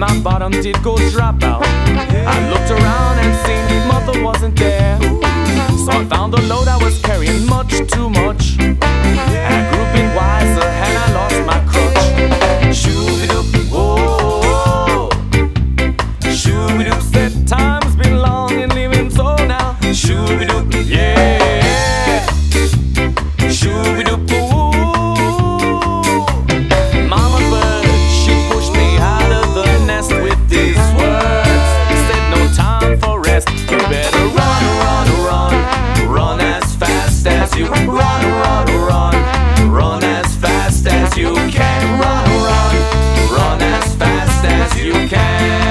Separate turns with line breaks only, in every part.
my bottom did go drop out. I looked around and seen mother wasn't there, so I found the load I was carrying much too much, and I grew a bit wiser and I lost my crutch. Shoo-be-doop, whoa, shoo-be-doop, said time's been long and living so now. Shoo-be-doop, yeah, shoo-be-doop, Mama bird, she pushed me out of the nest with these words. Said no time for rest, you better run, run, run, run as fast as you run, run, run, run as fast as you can, run, run, run as fast as you can.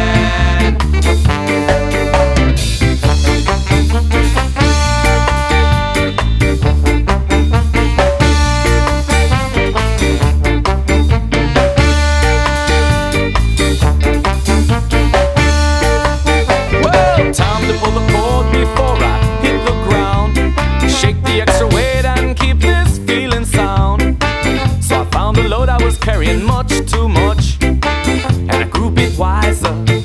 Time to pull the cord before I hit the ground. Shake the extra weight and keep this feeling sound. So I found the load I was carrying much too much, and I grew a bit wiser